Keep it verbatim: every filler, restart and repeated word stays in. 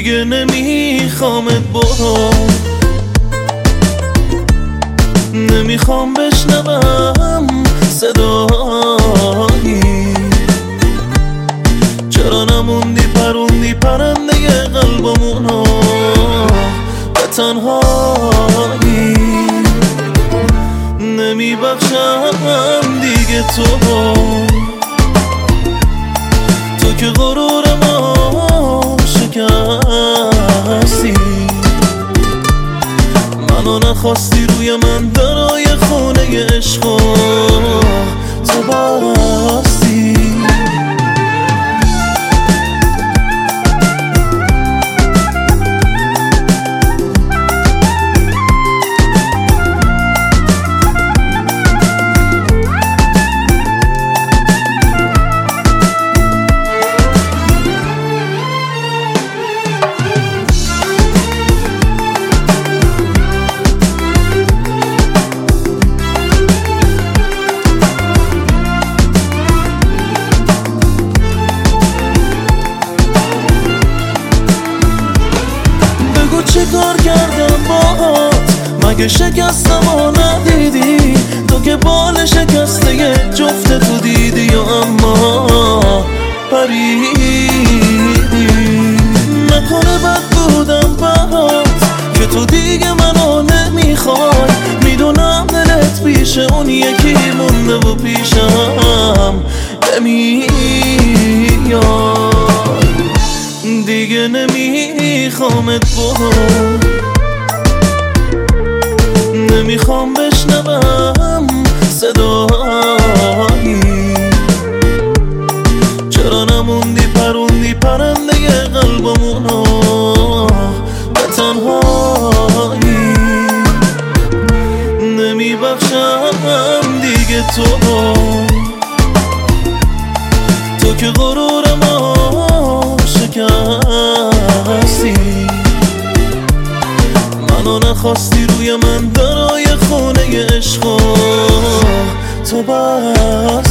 دیگه نمیخوامت برو، نمیخوام بشنوم صدایی. چرا نموندی پروندی پرنده قلبمونو به تنهایی. نمیبخشم دیگه تو تو که غرور ما شکستی. منو نخواستی روی من درای خونه عشقو تو بستی. چه کار کردم باهات مگه شکستم و ندیدی؟ تو که بال شکسته جفت تو دیدی یا اما پریدی. نکنه بد بودم برات که تو دیگه منو نمیخوای. میدونم دلت پیش اون یکی مونده و پیشم نمیاد. دیگه نمیخوامت برو، نمیخوام بشنوم صدایی. چرا نموندی پروندی پرنده قلبمونو به تنهایی. نمیبخشم دیگه تو تو که غرور ما شکستی. منو نخواستی روی من درای خونه عشقو تو بستی.